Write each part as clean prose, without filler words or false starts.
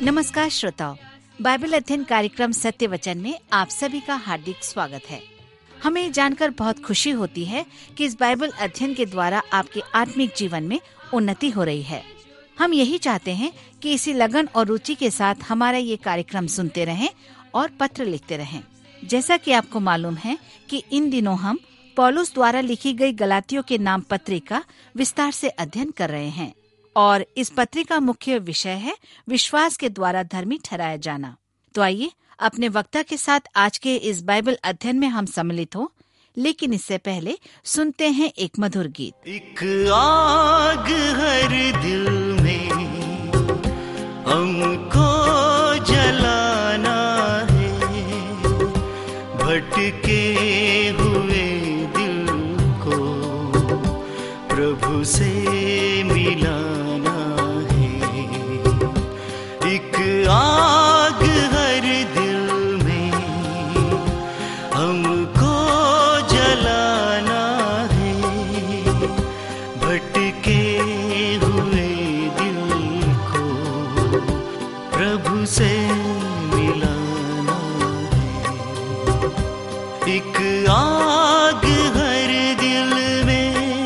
नमस्कार श्रोताओं, बाइबल अध्ययन कार्यक्रम सत्य वचन में आप सभी का हार्दिक स्वागत है। हमें जानकर बहुत खुशी होती है कि इस बाइबल अध्ययन के द्वारा आपके आत्मिक जीवन में उन्नति हो रही है। हम यही चाहते हैं कि इसी लगन और रुचि के साथ हमारा ये कार्यक्रम सुनते रहें और पत्र लिखते रहें। जैसा कि आपको मालूम है कि इन दिनों हम पौलुस द्वारा लिखी गई गलातियों के नाम पत्रिका विस्तार से अध्ययन कर रहे हैं और इस पत्रिका मुख्य विषय है विश्वास के द्वारा धर्मी ठहराया जाना। तो आइए अपने वक्ता के साथ आज के इस बाइबल अध्ययन में हम सम्मिलित हो, लेकिन इससे पहले सुनते हैं एक मधुर गीत। एक आग हर दिल में हमको जलाना है, भटके हुए दिल को प्रभु से मिलाना है। एक आग हर दिल में हमको जलाना है, भटके हुए दिल को प्रभु से मिलाना है। एक आग हर दिल में।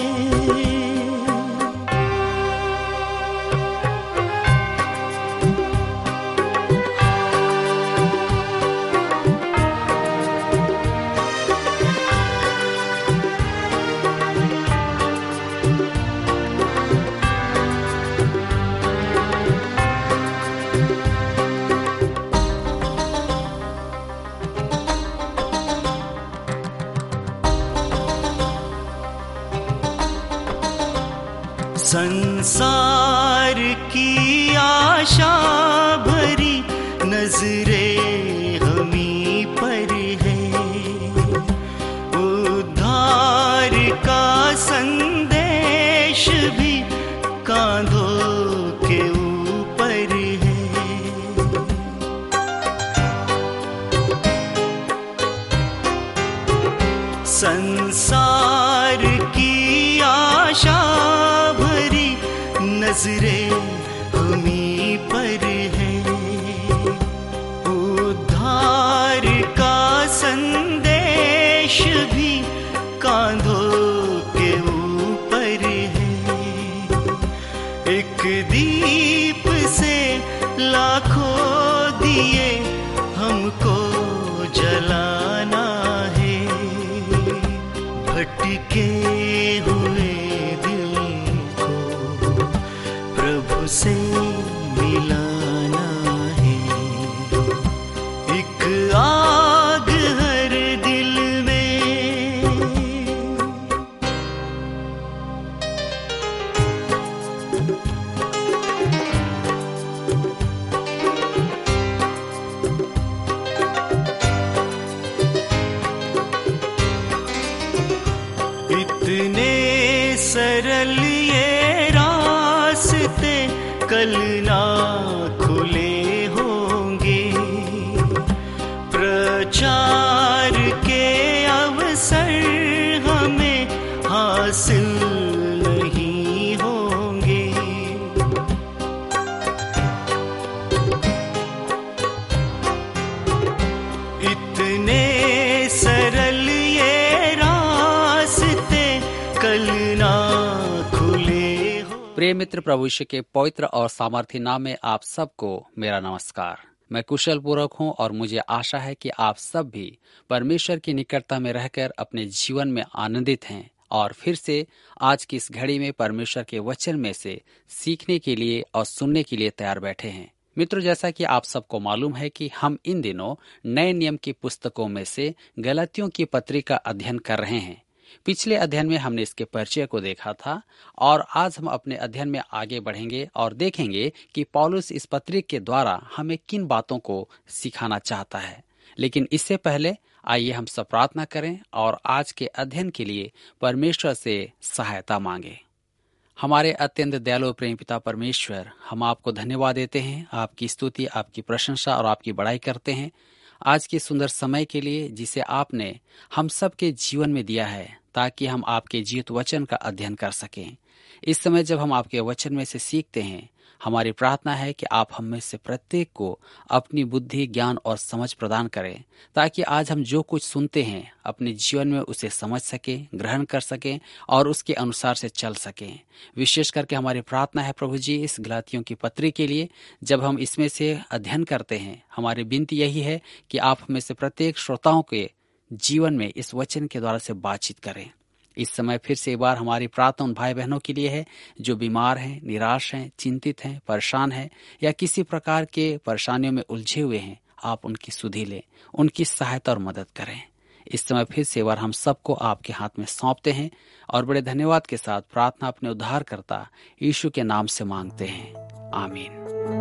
संसार की आशा भरी नजरें हमी पर है, उद्धार का संदेश भी कांधों के ऊपर है। संसार की आशा नजरें हमी पर है, उद्धार का संदेश भी कांधों के ऊपर है। एक दीप से लाखों दिए हमको जलाना है, भटके हुए से मिलाना है। एक आग हर दिल में। इतने सरल ये रास्ते कल ना खुले होंगे, प्रचार के अवसर हमें हासिल नहीं होंगे। इतने सरल ये रास्ते कल ना प्रिय मित्र, प्रभु यीशु के पवित्र और सामर्थी नाम में आप सबको मेरा नमस्कार। मैं कुशल पूर्वक हूँ और मुझे आशा है कि आप सब भी परमेश्वर की निकटता में रहकर अपने जीवन में आनंदित हैं और फिर से आज की इस घड़ी में परमेश्वर के वचन में से सीखने के लिए और सुनने के लिए तैयार बैठे हैं। मित्रों, जैसा कि आप सबको मालूम है कि हम इन दिनों नए नियम की पुस्तकों में से गलातियों की पत्री का अध्ययन कर रहे हैं। पिछले अध्ययन में हमने इसके परिचय को देखा था और आज हम अपने अध्ययन में आगे बढ़ेंगे और देखेंगे कि पौलुस इस पत्री के द्वारा हमें किन बातों को सिखाना चाहता है। लेकिन इससे पहले आइए हम सब प्रार्थना करें और आज के अध्ययन के लिए परमेश्वर से सहायता मांगे। हमारे अत्यंत दयालु प्रेम पिता परमेश्वर, हम आपको धन्यवाद देते हैं, आपकी स्तुति, आपकी प्रशंसा और आपकी बड़ाई करते हैं आज के सुंदर समय के लिए जिसे आपने हम सब के जीवन में दिया है, ताकि हम आपके जीवित वचन का अध्ययन कर सकें। इस समय जब हम आपके वचन में से सीखते हैं, हमारी प्रार्थना है कि आप हम में से प्रत्येक को अपनी बुद्धि, ज्ञान और समझ प्रदान करें, ताकि आज हम जो कुछ सुनते हैं अपने जीवन में उसे समझ सकें, ग्रहण कर सकें और उसके अनुसार से चल सकें। विशेष करके हमारी प्रार्थना है प्रभु जी, इस गलातियों की पत्री के लिए जब हम इसमें से अध्ययन करते हैं, हमारी विनती यही है कि आप हमें से प्रत्येक श्रोताओं के जीवन में इस वचन के द्वारा से बातचीत करें। इस समय फिर से एक बार हमारी प्रार्थना उन भाई बहनों के लिए है जो बीमार हैं, निराश हैं, चिंतित हैं, परेशान हैं या किसी प्रकार के परेशानियों में उलझे हुए हैं। आप उनकी सुधि लें, उनकी सहायता और मदद करें। इस समय फिर से एक बार हम सबको आपके हाथ में सौंपते हैं और बड़े धन्यवाद के साथ प्रार्थना अपने उद्धारकर्ता यीशु के नाम से मांगते हैं, आमीन।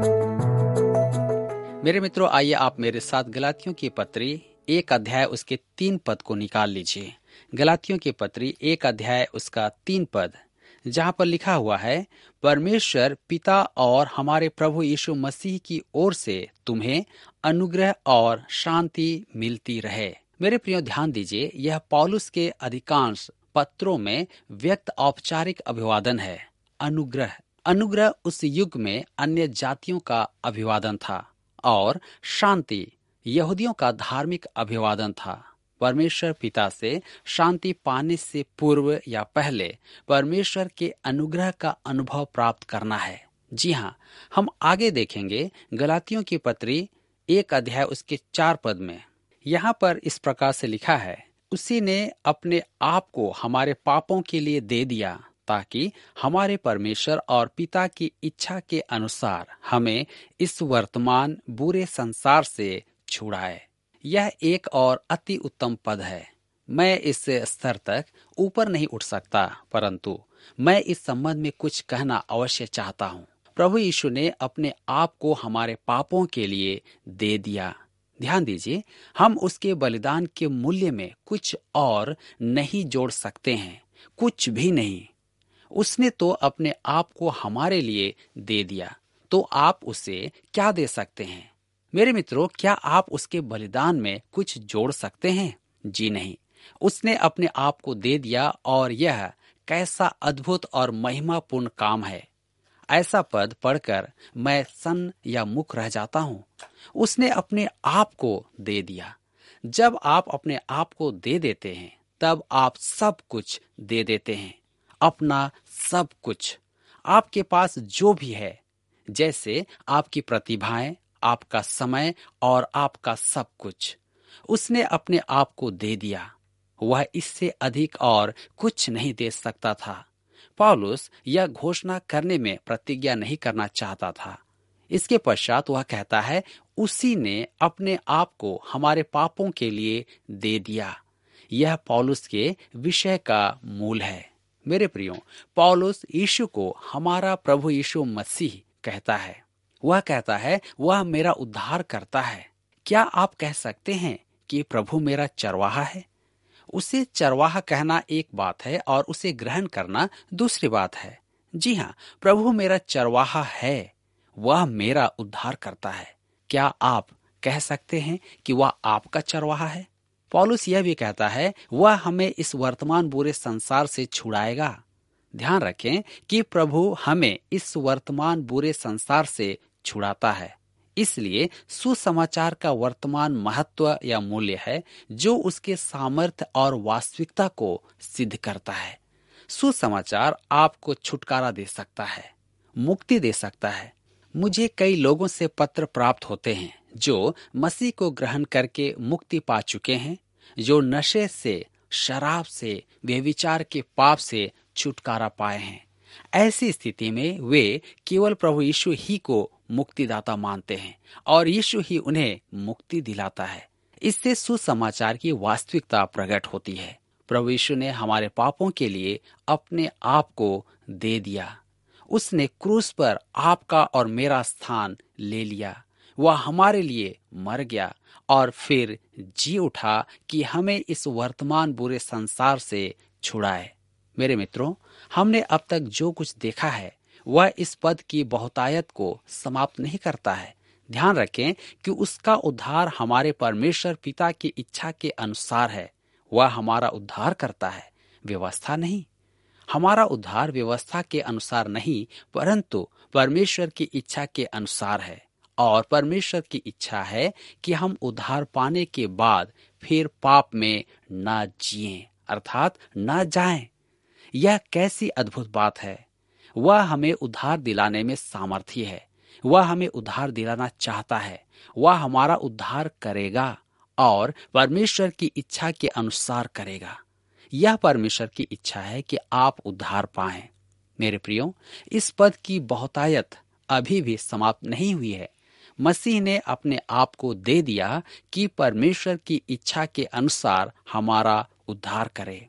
मेरे मित्रों, आइए आप मेरे साथ गलातियों की पत्री 1 अध्याय उसके 3 पद को निकाल लीजिए। गलातियों की पत्री 1 अध्याय उसका 3 पद, जहाँ पर लिखा हुआ है, परमेश्वर पिता और हमारे प्रभु यीशु मसीह की ओर से तुम्हें अनुग्रह और शांति मिलती रहे। मेरे प्रियो, ध्यान दीजिए, यह पौलुस के अधिकांश पत्रों में व्यक्त औपचारिक अभिवादन है। अनुग्रह उस युग में अन्य जातियों का अभिवादन था और शांति यहूदियों का धार्मिक अभिवादन था। परमेश्वर पिता से शांति पाने से पूर्व या पहले परमेश्वर के अनुग्रह का अनुभव प्राप्त करना है। जी हाँ, हम आगे देखेंगे गलातियों की पत्री 1 अध्याय उसके 4 पद में। यहाँ पर इस प्रकार से लिखा है, उसी ने अपने आप को हमारे पापों के लिए दे दिया, ताकि हमारे परमेश्वर और पिता की इच्छा के अनुसार हमें इस वर्तमान बुरे संसार से छुड़ाए। यह एक और अति उत्तम पद है। मैं इस स्तर तक ऊपर नहीं उठ सकता, परंतु मैं इस संबंध में कुछ कहना अवश्य चाहता हूँ। प्रभु यीशु ने अपने आप को हमारे पापों के लिए दे दिया। ध्यान दीजिए, हम उसके बलिदान के मूल्य में कुछ और नहीं जोड़ सकते हैं, कुछ भी नहीं। उसने तो अपने आप को हमारे लिए दे दिया, तो आप उसे क्या दे सकते हैं? मेरे मित्रों, क्या आप उसके बलिदान में कुछ जोड़ सकते हैं? जी नहीं। उसने अपने आप को दे दिया और यह कैसा अद्भुत और महिमापूर्ण काम है। ऐसा पद पढ़कर मैं सन या मुख रह जाता हूँ। उसने अपने आप को दे दिया। जब आप अपने आप को दे देते हैं, तब आप सब कुछ दे देते हैं, अपना सब कुछ। आपके पास जो भी है, जैसे आपकी प्रतिभाएं, आपका समय और आपका सब कुछ, उसने अपने आप को दे दिया। वह इससे अधिक और कुछ नहीं दे सकता था। पौलुस यह घोषणा करने में प्रतिज्ञा नहीं करना चाहता था। इसके पश्चात वह कहता है, उसी ने अपने आप को हमारे पापों के लिए दे दिया। यह पौलुस के विषय का मूल है। मेरे प्रियो, पौलुस यीशु को हमारा प्रभु यीशु मसीह कहता है। वह कहता है, वह मेरा उद्धार करता है। क्या आप कह सकते हैं कि प्रभु मेरा चरवाहा है? उसे चरवाहा कहना एक बात है और उसे ग्रहण करना दूसरी बात है। जी हाँ, प्रभु मेरा चरवाहा है, वह मेरा उद्धार करता है। क्या आप कह सकते हैं कि वह आपका चरवाहा है? पौलुस यह भी कहता है, वह हमें इस वर्तमान बुरे संसार से छुड़ाएगा। ध्यान रखें कि प्रभु हमें इस वर्तमान बुरे संसार से छुड़ाता है। इसलिए सुसमाचार का वर्तमान महत्व या मूल्य है जो उसके सामर्थ्य और वास्तविकता को सिद्ध करता है। सुसमाचार आपको छुटकारा दे सकता है, मुक्ति दे सकता है। मुझे कई लोगों से पत्र प्राप्त होते हैं जो मसीह को ग्रहण करके मुक्ति पा चुके हैं, जो नशे से, शराब से, व्यभिचार के पाप से छुटकारा पाए हैं। ऐसी स्थिति में वे केवल प्रभु यीशु ही को मुक्तिदाता मानते हैं और यीशु ही उन्हें मुक्ति दिलाता है। इससे सुसमाचार की वास्तविकता प्रकट होती है। प्रभु यीशु ने हमारे पापों के लिए अपने आप को दे दिया। उसने क्रूस पर आपका और मेरा स्थान ले लिया। वह हमारे लिए मर गया और फिर जी उठा कि हमें इस वर्तमान बुरे संसार से छुड़ाए। मेरे मित्रों, हमने अब तक जो कुछ देखा है वह इस पद की बहुतायत को समाप्त नहीं करता है। ध्यान रखें कि उसका उद्धार हमारे परमेश्वर पिता की इच्छा के अनुसार है। वह हमारा उद्धार करता है, व्यवस्था नहीं। हमारा उद्धार व्यवस्था के अनुसार नहीं, परंतु परमेश्वर की इच्छा के अनुसार है। और परमेश्वर की इच्छा है कि हम उद्धार पाने के बाद फिर पाप में न जिएं, अर्थात न जाएं। यह कैसी अद्भुत बात है! वह हमें उद्धार दिलाने में सामर्थी है। वह हमें उद्धार दिलाना चाहता है। वह हमारा उद्धार करेगा और परमेश्वर की इच्छा के अनुसार करेगा। यह परमेश्वर की इच्छा है कि आप उद्धार पाएं। मेरे प्रियो, इस पद की बहुतायत अभी भी समाप्त नहीं हुई है। मसीह ने अपने आप को दे दिया कि परमेश्वर की इच्छा के अनुसार हमारा उद्धार करे।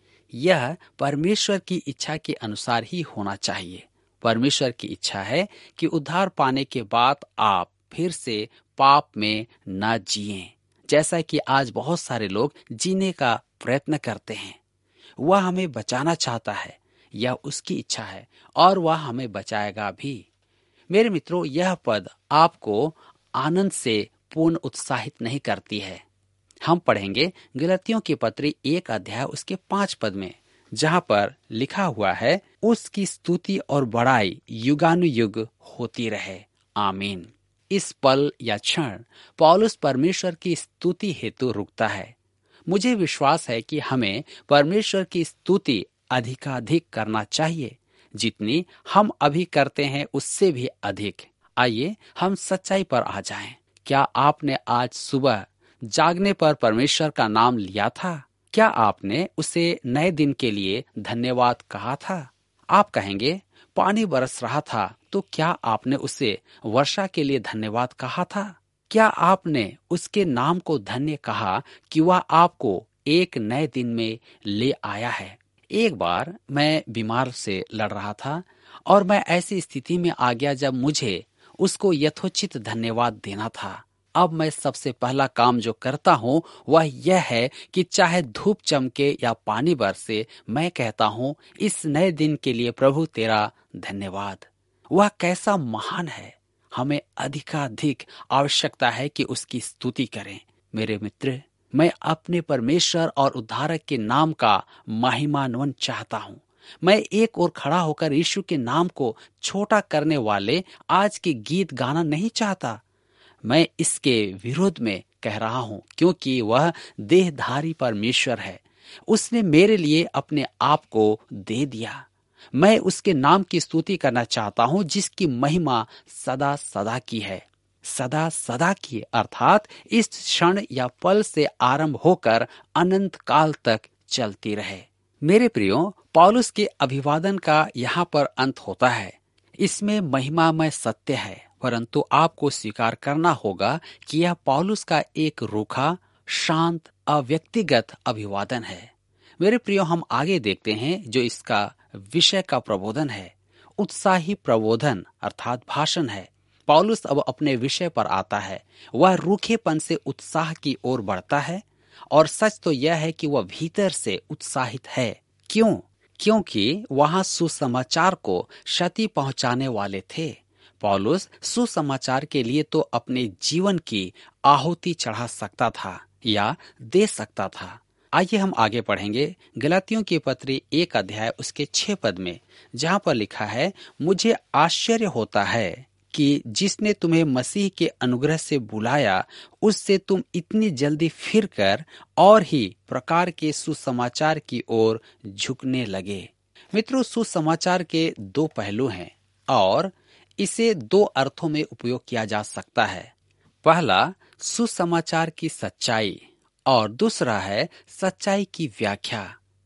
यह परमेश्वर की इच्छा के अनुसार ही होना चाहिए। परमेश्वर की इच्छा है कि उद्धार पाने के बाद आप फिर से पाप में न जिएं, जैसा कि आज बहुत सारे लोग जीने का प्रयत्न करते हैं। वह हमें बचाना चाहता है, यह उसकी इच्छा है और वह हमें बचाएगा भी। मेरे मित्रों, यह पद आपको आनंद से पूर्ण उत्साहित नहीं करती है। हम पढ़ेंगे गलतियों की पत्री 1 अध्याय उसके 5 पद में, जहाँ पर लिखा हुआ है, उसकी स्तुति और बड़ाई युगानुयुग होती रहे, आमीन। इस पल या क्षण पौलुस परमेश्वर की स्तुति हेतु रुकता है। मुझे विश्वास है कि हमें परमेश्वर की स्तुति अधिकाधिक करना चाहिए। जितनी हम अभी करते हैं उससे भी अधिक। आइए हम सच्चाई पर आ जाएं। क्या आपने आज सुबह जागने पर परमेश्वर का नाम लिया था? क्या आपने उसे नए दिन के लिए धन्यवाद कहा था? आप कहेंगे, पानी बरस रहा था, तो क्या आपने उसे वर्षा के लिए धन्यवाद कहा था? क्या आपने उसके नाम को धन्य कहा कि वह आपको एक नए दिन में ले आया है? एक बार मैं बीमार से लड़ रहा था और मैं ऐसी स्थिति में आ गया जब मुझे उसको यथोचित धन्यवाद देना था। अब मैं सबसे पहला काम जो करता हूँ वह यह है कि चाहे धूप चमके या पानी बरसे, मैं कहता हूँ, इस नए दिन के लिए प्रभु तेरा धन्यवाद। वह कैसा महान है! हमें अधिकाधिक आवश्यकता है कि उसकी स्तुति करें। मेरे मित्र, मैं अपने परमेश्वर और उद्धारक के नाम का महिमान्वन चाहता हूँ। मैं एक ओर खड़ा होकर यीशु के नाम को छोटा करने वाले आज के गीत गाना नहीं चाहता। मैं इसके विरोध में कह रहा हूँ, क्योंकि वह देहधारी परमेश्वर है। उसने मेरे लिए अपने आप को दे दिया। मैं उसके नाम की स्तुति करना चाहता हूँ, जिसकी महिमा सदा सदा की है। सदा सदा की अर्थात इस क्षण या पल से आरंभ होकर अनंत काल तक चलती रहे। मेरे प्रियो, पौलुस के अभिवादन का यहाँ पर अंत होता है। इसमें महिमामय सत्य है, परंतु आपको स्वीकार करना होगा कि यह पौलुस का एक रूखा, शांत, अव्यक्तिगत अभिवादन है। मेरे प्रियो, हम आगे देखते हैं जो इसका विषय का प्रबोधन है। उत्साही प्रबोधन अर्थात भाषण है। पौलुस अब अपने विषय पर आता है। वह रूखेपन से उत्साह की ओर बढ़ता है और सच तो यह है कि वह भीतर से उत्साहित है। क्यों? क्योंकि वहां सुसमाचार को क्षति पहुंचाने वाले थे। पौलुस सुसमाचार के लिए तो अपने जीवन की आहुति चढ़ा सकता था या दे सकता था। आइए हम आगे पढ़ेंगे गलातियों की पत्री 1 अध्याय उसके 6 पद में, जहाँ पर लिखा है, मुझे आश्चर्य होता है कि जिसने तुम्हें मसीह के अनुग्रह से बुलाया, उससे तुम इतनी जल्दी फिरकर और ही प्रकार के सुसमाचार की ओर झुकने लगे। मित्रों, सुसमाचार के 2 पहलू हैं और इसे 2 अर्थों में उपयोग किया जा सकता है। पहला, सुसमाचार की सच्चाई और दूसरा है सच्चाई की व्याख्या।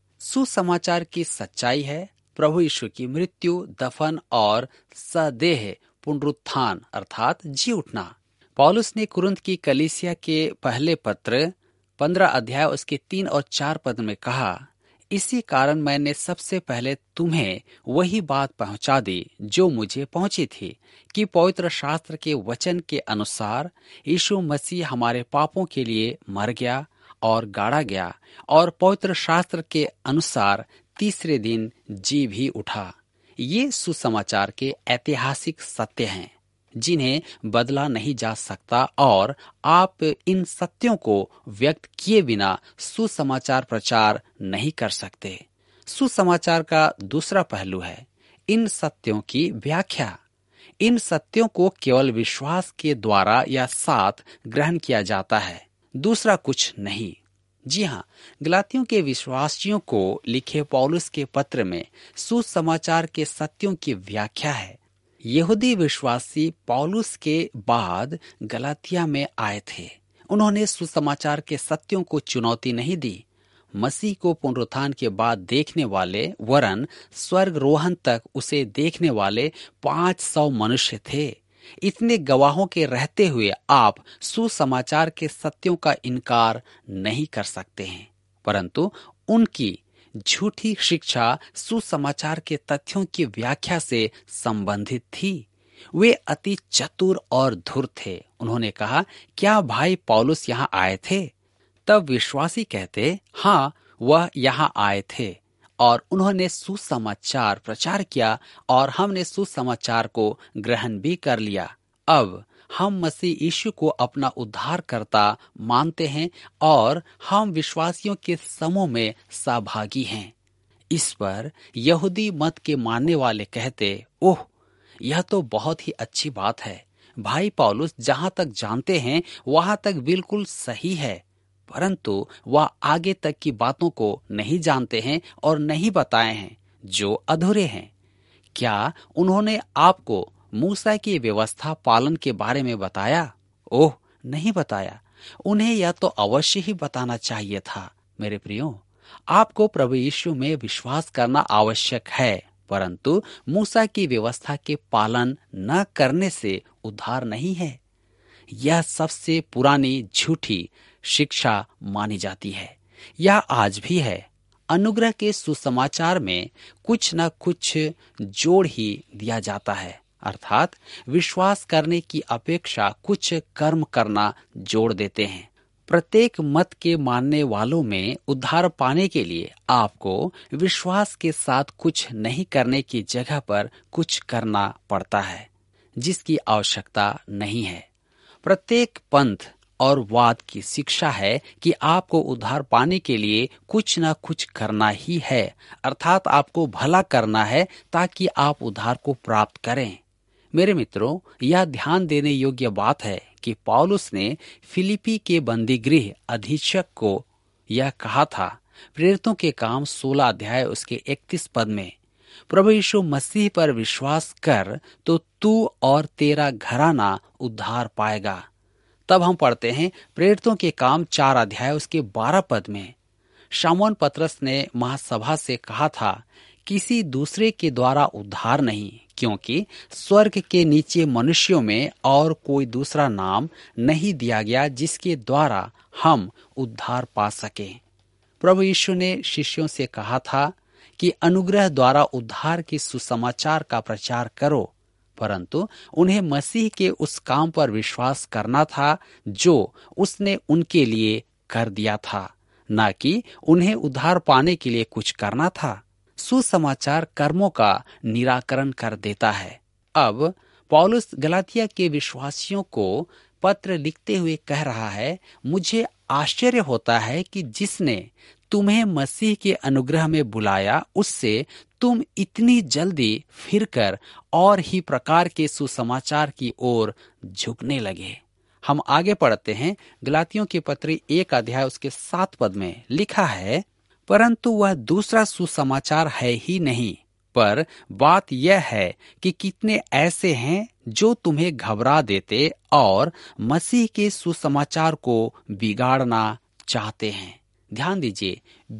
सुसमाचार की सच्चाई है प्रभु यीशु की मृत्यु, दफन और सदेह पुनरुत्थान अर्थात जी उठना। पौलुस ने कुरिन्थ की कलीसिया के पहले पत्र 15 अध्याय उसके 3 और 4 पद में कहा, इसी कारण मैंने सबसे पहले तुम्हें वही बात पहुंचा दी जो मुझे पहुंची थी, कि पवित्र शास्त्र के वचन के अनुसार यीशु मसीह हमारे पापों के लिए मर गया और गाड़ा गया और पवित्र शास्त्र के अनुसार तीसरे दिन जी भी उठा। ये सुसमाचार के ऐतिहासिक सत्य हैं जिन्हें बदला नहीं जा सकता और आप इन सत्यों को व्यक्त किए बिना सुसमाचार प्रचार नहीं कर सकते। सुसमाचार का दूसरा पहलू है इन सत्यों की व्याख्या। इन सत्यों को केवल विश्वास के द्वारा या साथ ग्रहण किया जाता है, दूसरा कुछ नहीं। जी हाँ, गलातियों के विश्वासियों को लिखे पौलुस के पत्र में सुसमाचार के सत्यों की व्याख्या है। यहूदी विश्वासी पौलुस के बाद गलातिया में आए थे। उन्होंने सुसमाचार के सत्यों को चुनौती नहीं दी। मसीह को पुनरुत्थान के बाद देखने वाले वरन स्वर्गरोहण तक उसे देखने वाले 500 मनुष्य थे। इतने गवाहों के रहते हुए आप सुसमाचार के सत्यों का इनकार नहीं कर सकते हैं, परंतु उनकी झूठी शिक्षा सुसमाचार के तथ्यों की व्याख्या से संबंधित थी। वे अति चतुर और धुर थे। उन्होंने कहा, क्या भाई पौलुस यहाँ आए थे? तब विश्वासी कहते, हाँ, वह यहाँ आए थे और उन्होंने सुसमाचार प्रचार किया और हमने सुसमाचार को ग्रहण भी कर लिया। अब हम मसीह यीशु को अपना उद्धारकर्ता मानते हैं और हम विश्वासियों के समूह में सहभागी हैं। इस पर यहूदी मत के मानने वाले कहते, ओह, यह तो बहुत ही अच्छी बात है। भाई पौलुस जहाँ तक जानते हैं वहाँ तक बिल्कुल सही है, परंतु वह आगे तक की बातों को नहीं जानते हैं और नहीं बताए हैं जो अधूरे हैं। क्या उन्होंने आपको मूसा की व्यवस्था पालन के बारे में बताया? ओह, नहीं बताया। उन्हें यह तो अवश्य ही बताना चाहिए था। मेरे प्रियो, आपको प्रभु यीशु में विश्वास करना आवश्यक है, परंतु मूसा की व्यवस्था के पालन न करने से उद्धार नहीं है। यह सबसे पुरानी झूठी शिक्षा मानी जाती है। यह आज भी है। अनुग्रह के सुसमाचार में कुछ न कुछ जोड़ ही दिया जाता है, अर्थात विश्वास करने की अपेक्षा कुछ कर्म करना जोड़ देते हैं। प्रत्येक मत के मानने वालों में उद्धार पाने के लिए आपको विश्वास के साथ कुछ नहीं करने की जगह पर कुछ करना पड़ता है, जिसकी आवश्यकता नहीं है। प्रत्येक पंथ और वाद की शिक्षा है कि आपको उद्धार पाने के लिए कुछ न कुछ करना ही है, अर्थात आपको भला करना है ताकि आप उद्धार को प्राप्त करें। मेरे मित्रों, यह ध्यान देने योग्य बात है कि पौलुस ने फिलिपी के बंदीगृह अधीक्षक को यह कहा था, प्रेरितों के काम 16 अध्याय उसके 31 पद में, प्रभु यीशु मसीह पर विश्वास कर तो तू और तेरा घराना उद्धार पाएगा। तब हम पढ़ते हैं प्रेरितों के काम 4 अध्याय उसके 12 पद में, शमौन पतरस ने महासभा से कहा था, किसी दूसरे के द्वारा उद्धार नहीं, क्योंकि स्वर्ग के नीचे मनुष्यों में और कोई दूसरा नाम नहीं दिया गया जिसके द्वारा हम उद्धार पा सके। प्रभु यीशु ने शिष्यों से कहा था कि अनुग्रह द्वारा उद्धार की सुसमाचार का प्रचार करो, परंतु उन्हें मसीह के उस काम पर विश्वास करना था जो उसने उनके लिए कर दिया था, न कि उन्हें उद्धार पाने के लिए कुछ करना था। सुसमाचार कर्मों का निराकरण कर देता है। अब पौलुस गलातिया के विश्वासियों को पत्र लिखते हुए कह रहा है, मुझे आश्चर्य होता है कि जिसने तुम्हें मसीह के अनुग्रह में बुलाया उससे तुम इतनी जल्दी फिरकर और ही प्रकार के सुसमाचार की ओर झुकने लगे। हम आगे पढ़ते हैं। गलातियों के पत्री 1 अध्याय उसके 7 पद में लिखा है, परंतु वह दूसरा सुसमाचार है ही नहीं, पर बात यह है कि कितने ऐसे हैं जो तुम्हें घबरा देते और मसीह के सुसमाचार को बिगाड़ना चाहते हैं। ध्यान दीजिए,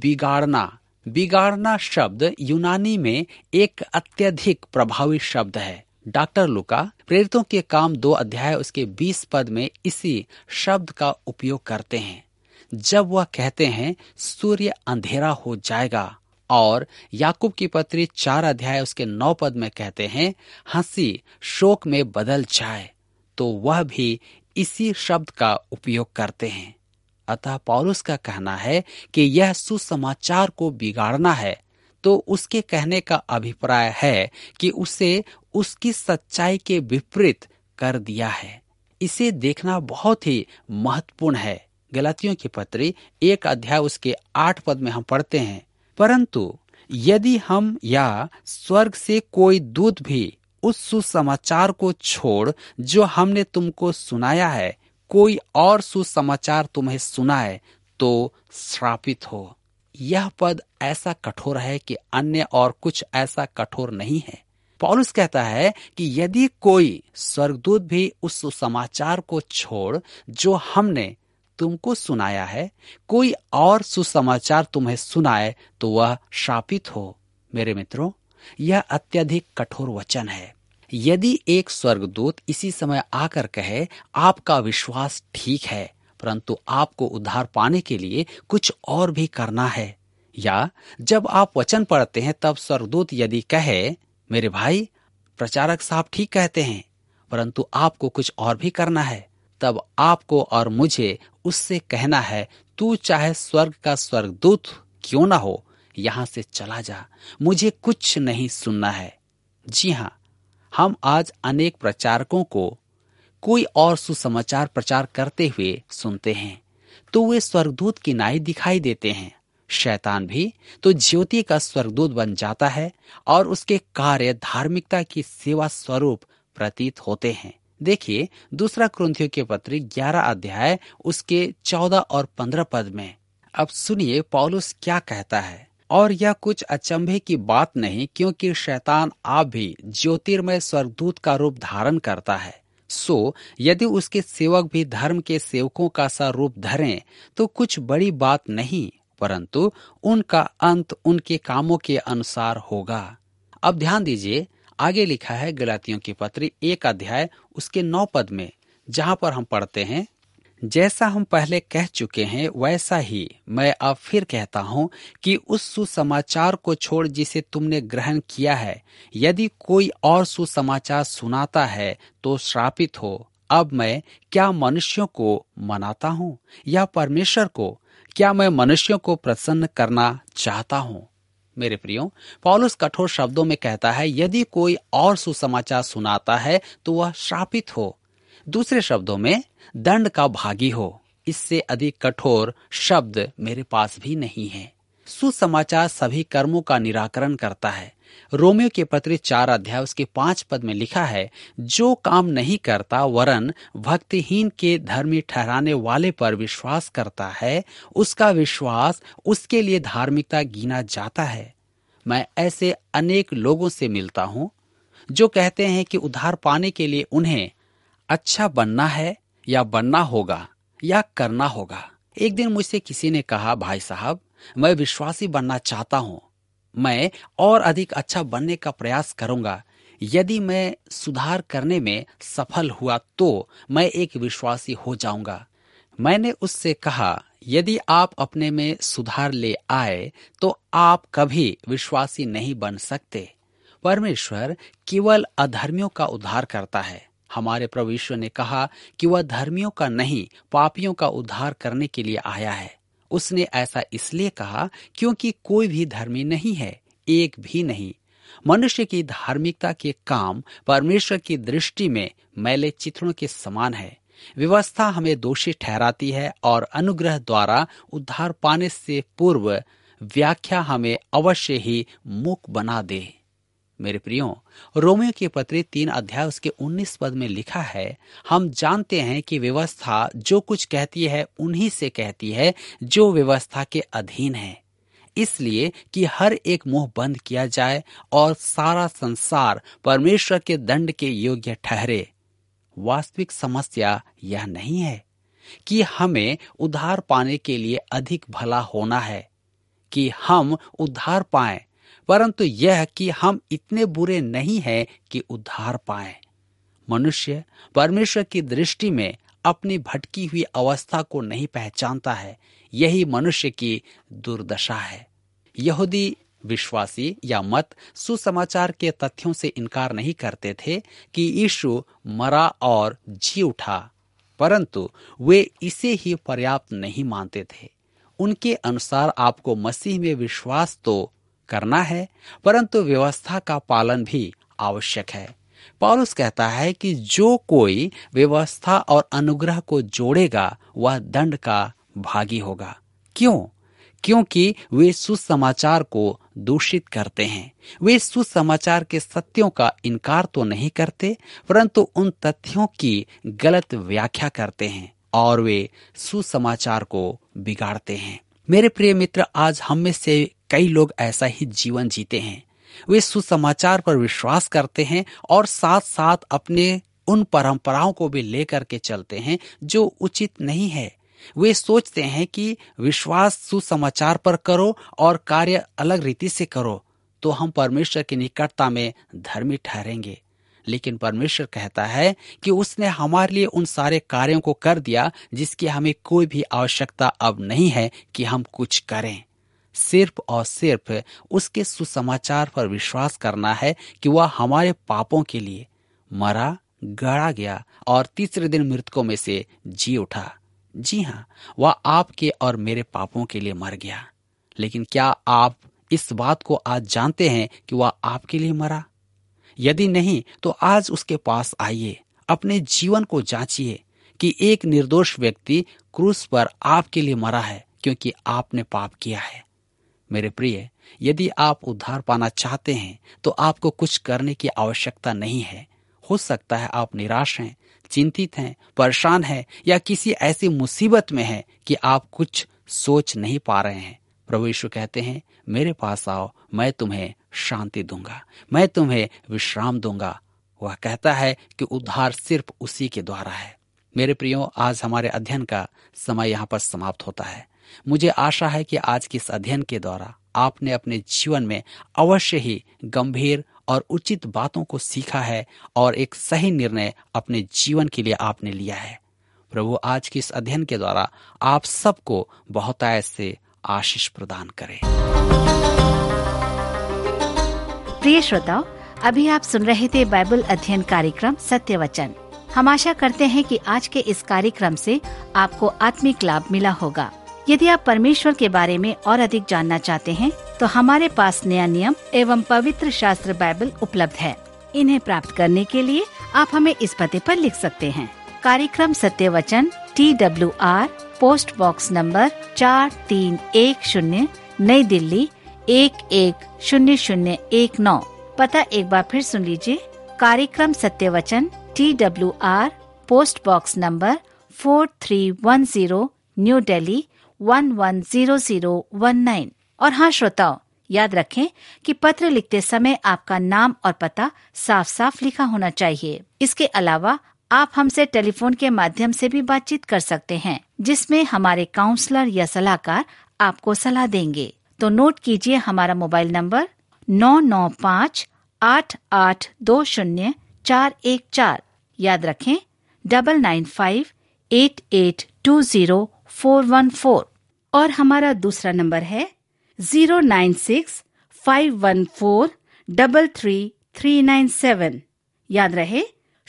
बिगाड़ना शब्द यूनानी में एक अत्यधिक प्रभावी शब्द है। डॉक्टर लूका प्रेरितों के काम 2 अध्याय उसके 20 पद में इसी शब्द का उपयोग करते हैं, जब वह कहते हैं सूर्य अंधेरा हो जाएगा, और याकूब की पत्री 4 अध्याय उसके 9 पद में कहते हैं हंसी शोक में बदल जाए, तो वह भी इसी शब्द का उपयोग करते हैं। अतः पौलुस का कहना है कि यह सुसमाचार को बिगाड़ना है, तो उसके कहने का अभिप्राय है कि उसे उसकी सच्चाई के विपरीत कर दिया है। इसे देखना बहुत ही महत्वपूर्ण है। गलातियों की पत्री 1 अध्याय उसके 8 पद में हम पढ़ते हैं, परंतु यदि हम या स्वर्ग से कोई दूत भी उस सुसमाचार को छोड़ जो हमने तुमको सुनाया है, कोई और सुसमाचार तुम्हें सुनाए, तो श्रापित हो। यह पद ऐसा कठोर है कि अन्य और कुछ ऐसा कठोर नहीं है। पौलुस कहता है कि यदि कोई स्वर्गदूत भी उस सुसमाचार को छोड़ जो हमने तुमको सुनाया है, कोई और सुसमाचार तुम्हें सुनाए, तो वह शापित हो। मेरे मित्रों, यह अत्यधिक कठोर वचन है। यदि एक स्वर्गदूत इसी समय आकर कहे, आपका विश्वास ठीक है, परंतु आपको उद्धार पाने के लिए कुछ और भी करना है, या जब आप वचन पढ़ते हैं तब स्वर्गदूत यदि कहे, मेरे भाई, प्रचारक साहब ठीक कहते हैं, परंतु आपको कुछ और भी करना है, तब आपको और मुझे उससे कहना है, तू चाहे स्वर्ग का स्वर्गदूत क्यों ना हो, यहां से चला जा, मुझे कुछ नहीं सुनना है। जी हाँ, हम आज अनेक प्रचारकों को कोई और सुसमाचार प्रचार करते हुए सुनते हैं, तो वे स्वर्गदूत की नाई दिखाई देते हैं। शैतान भी तो ज्योति का स्वर्गदूत बन जाता है और उसके कार्य धार्मिकता की सेवा स्वरूप प्रतीत होते हैं। देखिए, दूसरा कुरिन्थियों के पत्री 11 अध्याय उसके 14 और 15 पद में। अब सुनिए पौलुस क्या कहता है। और यह कुछ अचंभे की बात नहीं, क्योंकि शैतान आप भी ज्योतिर्मय स्वर्गदूत का रूप धारण करता है। सो यदि उसके सेवक भी धर्म के सेवकों का सा रूप धरें, तो कुछ बड़ी बात नहीं, परंतु उनका अंत उनके कामों के अनुसार होगा। अब ध्यान दीजिए, आगे लिखा है गलातियों की पत्री 1 अध्याय उसके 9 पद में, जहां पर हम पढ़ते हैं, जैसा हम पहले कह चुके हैं वैसा ही मैं अब फिर कहता हूं कि उस सुसमाचार को छोड़ जिसे तुमने ग्रहण किया है, यदि कोई और सुसमाचार सुनाता है तो श्रापित हो। अब मैं क्या मनुष्यों को मनाता हूं या परमेश्वर को? क्या मैं मनुष्यों को प्रसन्न करना चाहता हूं? मेरे प्रियो, पौलुस कठोर शब्दों में कहता है, यदि कोई और सुसमाचार सुनाता है तो वह श्रापित हो। दूसरे शब्दों में, दंड का भागी हो। इससे अधिक कठोर शब्द मेरे पास भी नहीं है। सुसमाचार सभी कर्मों का निराकरण करता है। रोमियो के पत्री 4 अध्याय उसके 5 पद में लिखा है, जो काम नहीं करता वरन भक्तिहीन के धर्मी ठहराने वाले पर विश्वास करता है, उसका विश्वास उसके लिए धार्मिकता गिना जाता है। मैं ऐसे अनेक लोगों से मिलता हूं जो कहते हैं कि उद्धार पाने के लिए उन्हें अच्छा बनना है या बनना होगा या करना होगा। एक दिन मुझसे किसी ने कहा, भाई साहब, मैं विश्वासी बनना चाहता हूं, मैं और अधिक अच्छा बनने का प्रयास करूंगा। यदि मैं सुधार करने में सफल हुआ तो मैं एक विश्वासी हो जाऊंगा। मैंने उससे कहा, यदि आप अपने में सुधार ले आए तो आप कभी विश्वासी नहीं बन सकते। परमेश्वर केवल अधर्मियों का उद्धार करता है। हमारे प्रभु यीशु ने कहा कि वह धर्मियों का नहीं, पापियों का उद्धार करने के लिए आया है। उसने ऐसा इसलिए कहा क्योंकि कोई भी धर्मी नहीं है, एक भी नहीं। मनुष्य की धार्मिकता के काम परमेश्वर की दृष्टि में मैले चित्रों के समान है। व्यवस्था हमें दोषी ठहराती है और अनुग्रह द्वारा उद्धार पाने से पूर्व व्याख्या हमें अवश्य ही मूक बना दे। मेरे प्रियो, रोमियो की पत्री 3 अध्याय उसके 19 पद में लिखा है, हम जानते हैं कि व्यवस्था जो कुछ कहती है उन्हीं से कहती है जो व्यवस्था के अधीन है, इसलिए कि हर एक मुंह बंद किया जाए और सारा संसार परमेश्वर के दंड के योग्य ठहरे। वास्तविक समस्या यह नहीं है कि हमें उद्धार पाने के लिए अधिक भला होना है कि हम उद्धार पाएं, परंतु यह कि हम इतने बुरे नहीं हैं कि उद्धार पाएं। मनुष्य परमेश्वर की दृष्टि में अपनी भटकी हुई अवस्था को नहीं पहचानता है। यही मनुष्य की दुर्दशा है। यहूदी विश्वासी या मत सुसमाचार के तथ्यों से इनकार नहीं करते थे कि यीशु मरा और जी उठा, परंतु वे इसे ही पर्याप्त नहीं मानते थे। उनके अनुसार आपको मसीह में विश्वास तो करना है, परंतु व्यवस्था का पालन भी आवश्यक है। पौलुस कहता है कि जो कोई व्यवस्था और अनुग्रह को जोड़ेगा वह दंड का भागी होगा। क्यों? क्योंकि वे सुसमाचार को दूषित करते हैं। वे सुसमाचार के सत्यों का इनकार तो नहीं करते, परंतु उन तथ्यों की गलत व्याख्या करते हैं और वे सुसमाचार को बिगाड़ते हैं। मेरे प्रिय मित्र, आज हम में से कई लोग ऐसा ही जीवन जीते हैं। वे सुसमाचार पर विश्वास करते हैं और साथ साथ अपने उन परंपराओं को भी लेकर के चलते हैं जो उचित नहीं है। वे सोचते हैं कि विश्वास सुसमाचार पर करो और कार्य अलग रीति से करो तो हम परमेश्वर की निकटता में धर्मी ठहरेंगे। लेकिन परमेश्वर कहता है कि उसने हमारे लिए उन सारे कार्यों को कर दिया जिसकी हमें कोई भी आवश्यकता अब नहीं है कि हम कुछ करें। सिर्फ और सिर्फ उसके सुसमाचार पर विश्वास करना है कि वह हमारे पापों के लिए मरा, गड़ा गया और तीसरे दिन मृतकों में से जी उठा। जी हाँ, वह आपके और मेरे पापों के लिए मर गया। लेकिन क्या आप इस बात को आज जानते हैं कि वह आपके लिए मरा? यदि नहीं तो आज उसके पास आइए, अपने जीवन को जांचिए कि एक निर्दोष व्यक्ति क्रूस पर आपके लिए मरा है क्योंकि आपने पाप किया है। मेरे प्रिय, यदि आप उद्धार पाना चाहते हैं तो आपको कुछ करने की आवश्यकता नहीं है। हो सकता है आप निराश हैं, चिंतित हैं, परेशान हैं या किसी ऐसी मुसीबत में हैं कि आप कुछ सोच नहीं पा रहे हैं। प्रभु यीशु कहते हैं, मेरे पास आओ, मैं तुम्हें शांति दूंगा, मैं तुम्हें विश्राम दूंगा। वह कहता है कि उद्धार सिर्फ उसी के द्वारा है। मेरे प्रियो, आज हमारे अध्ययन का समय यहाँ पर समाप्त होता है। मुझे आशा है कि आज के इस अध्ययन के द्वारा आपने अपने जीवन में अवश्य ही गंभीर और उचित बातों को सीखा है और एक सही निर्णय अपने जीवन के लिए आपने लिया है। प्रभु आज के इस अध्ययन के द्वारा आप सबको बहुतायत से आशीष प्रदान करें। प्रिय श्रोताओ, अभी आप सुन रहे थे बाइबल अध्ययन कार्यक्रम सत्य वचन। हम आशा करते हैं कि आज के इस कार्यक्रम से आपको आत्मिक लाभ मिला होगा। यदि आप परमेश्वर के बारे में और अधिक जानना चाहते हैं तो हमारे पास नया नियम एवं पवित्र शास्त्र बाइबल उपलब्ध है। इन्हें प्राप्त करने के लिए आप हमें इस पते पर लिख सकते हैं। कार्यक्रम Satya Vachan, TWR, post box number 4310, नई दिल्ली 110019। पता एक बार फिर सुन लीजिए। कार्यक्रम Satya Vachan, TWR, post box number 4310, new Delhi 110019। और हाँ श्रोताओ, याद रखें कि पत्र लिखते समय आपका नाम और पता साफ साफ लिखा होना चाहिए। इसके अलावा आप हमसे टेलीफोन के माध्यम से भी बातचीत कर सकते हैं, जिसमें हमारे काउंसलर या सलाहकार आपको सलाह देंगे। तो नोट कीजिए हमारा मोबाइल नंबर 9958820414। याद रखें 9958820414। और हमारा दूसरा नंबर है 09651433397। याद रहे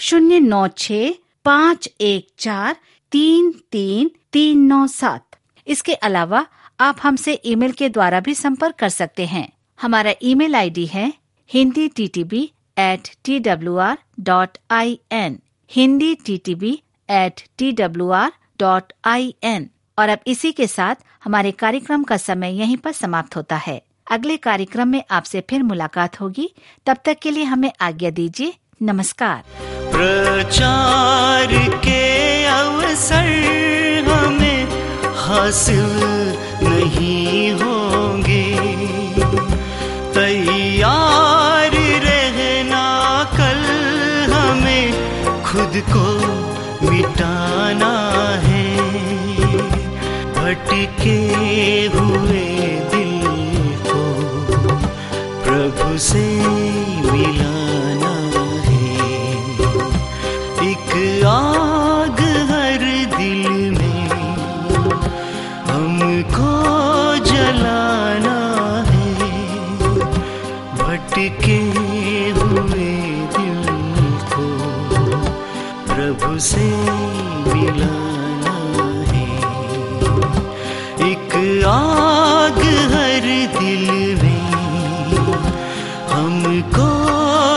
09651433397। इसके अलावा आप हमसे ईमेल के द्वारा भी संपर्क कर सकते हैं। हमारा ईमेल आईडी है hinditb@twr.in, hinditb@twr.in। और अब इसी के साथ हमारे कार्यक्रम का समय यहीं पर समाप्त होता है। अगले कार्यक्रम में आपसे फिर मुलाकात होगी। तब तक के लिए हमें आज्ञा दीजिए। नमस्कार। प्रचार के अवसर हमें हासिल नहीं होंगे, तैयार रहना कल हमें खुद को मिटाना है। भटके हुए दिल को प्रभु से मिलाना है। एक आग हर दिल में हमको जलाना है। भटके हुए दिल को प्रभु से मिलाना है। एक आग हर दिल में हमको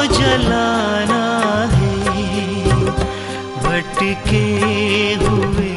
जलाना है। भटके हुए